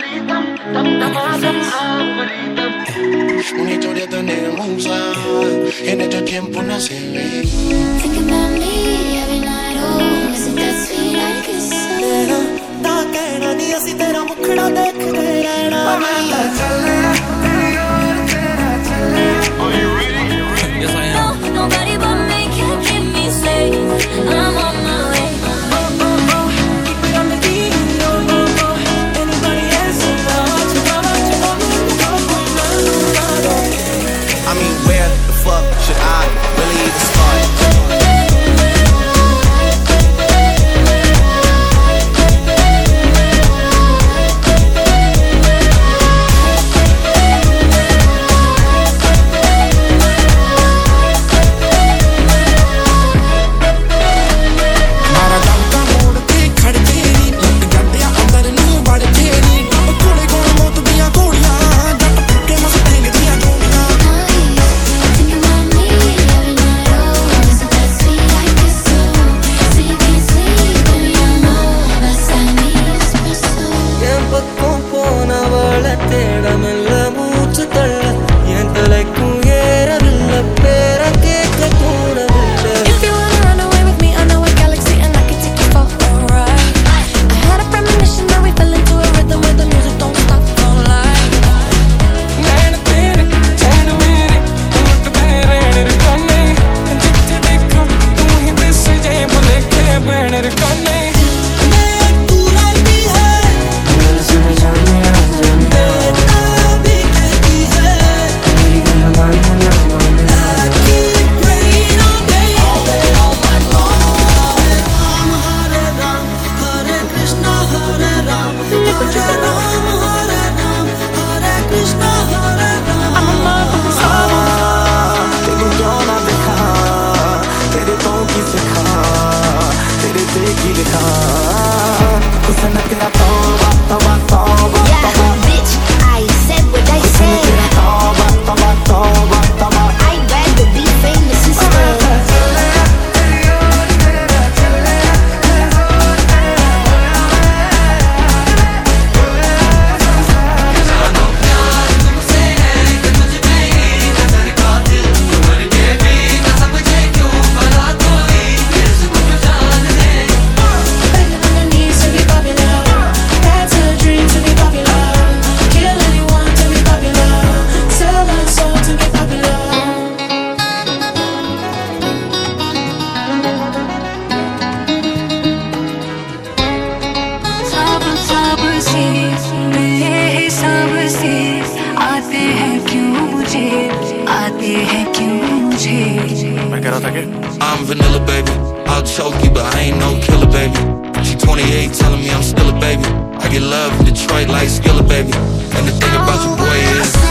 Una historia tan hermosa, en este tiempo nace. Think about me every night, oh, isn't that sweet? I kiss you. ना कहना नहीं असी तेरा मुखड़ा देखते रहना Yes, I am. No, nobody but me can keep me safe. I'm on my way. keep it on the key, anybody else I mean, where the fuck should I really even start? I'm vanilla, baby. I'll choke you, but I ain't no killer, baby. She 28, telling me I'm still a baby. I get love in Detroit like Skilla, baby. And the thing about your boy is